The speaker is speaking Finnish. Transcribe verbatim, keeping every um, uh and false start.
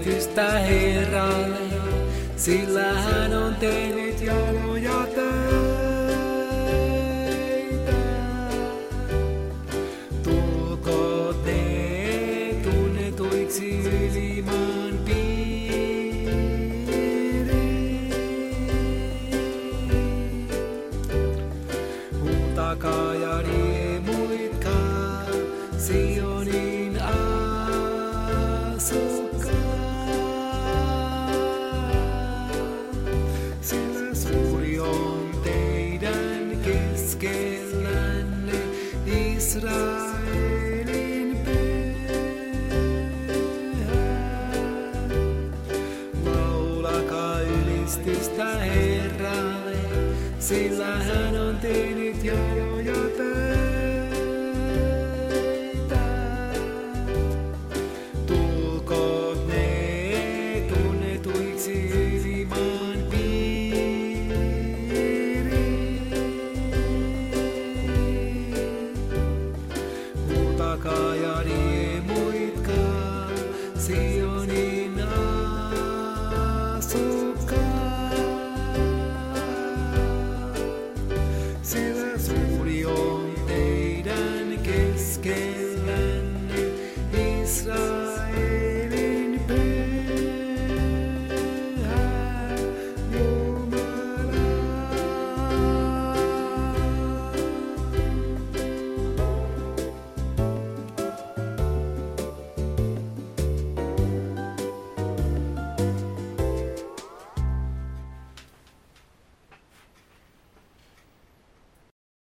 ylistystä Herralle, sillä hän on tehnyt jaloja töitä. Tulkoot te tunnetuiksi yli maan piiriin. Huutakaa ja riemuitkaa Sionin asukkaat, sillä suuri on teidän keskellänne Israelin Pyhä. Laulakaa ylistystä Herralle, sillä hän on tehnyt jaloja töitä.